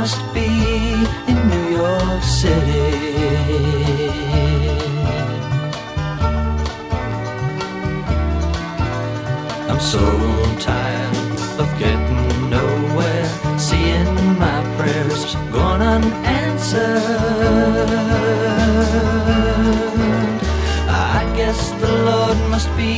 must be in New York City. I'm so tired of getting nowhere, seeing my prayers gone unanswered. I guess the Lord must be